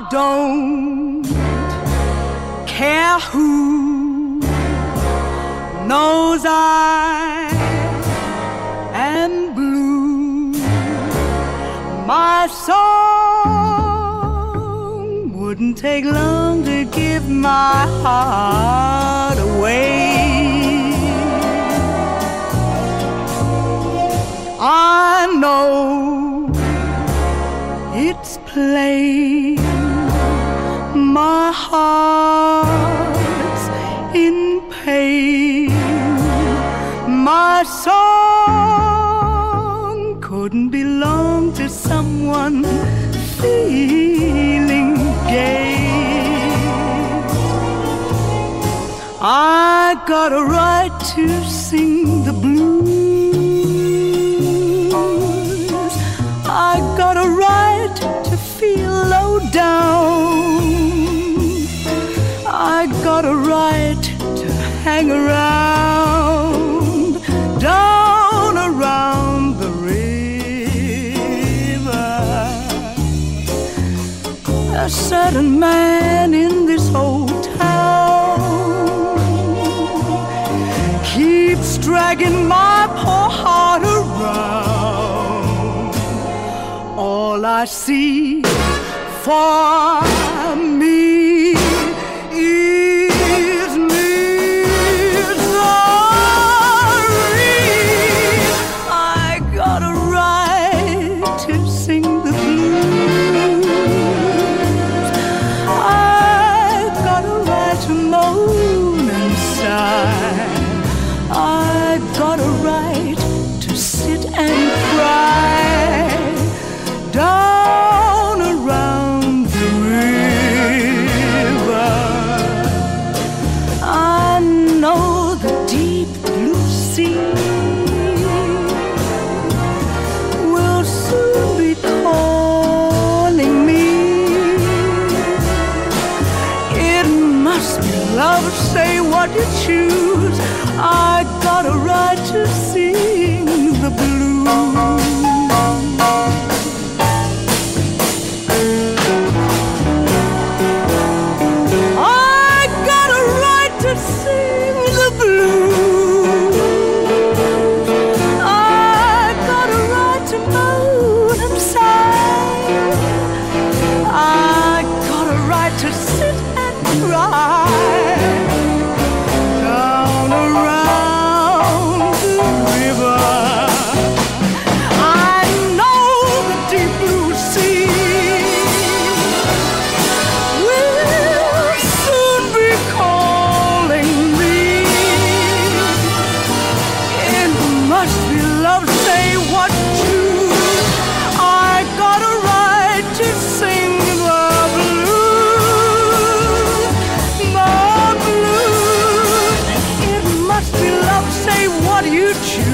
don't care who knows I am blue. My song wouldn't take long to give my heart away. I know it's plain my heart's in pain. My song couldn't belong to someone feeling gay. I got a right to sing the blues. I got a right to feel low down. I got a right to hang around, down around the river. A certain man in this old town keeps dragging my poor heart around. All I see for me is misery. I got a right to sing the blues. I got a right to moan and sigh. I got a right to sit and cry down around the river. I know the deep blue sea will soon be calling me. It must be love, say what you choose. I got a right to sing the blues. Sing the blues. I got a right to moan and sigh. I got a right to sit and cry down around the river. I know the deep blue sea will soon be calling. Must be love, say what you. I got a right to sing the blues, the blues. It must be love, say what you choose.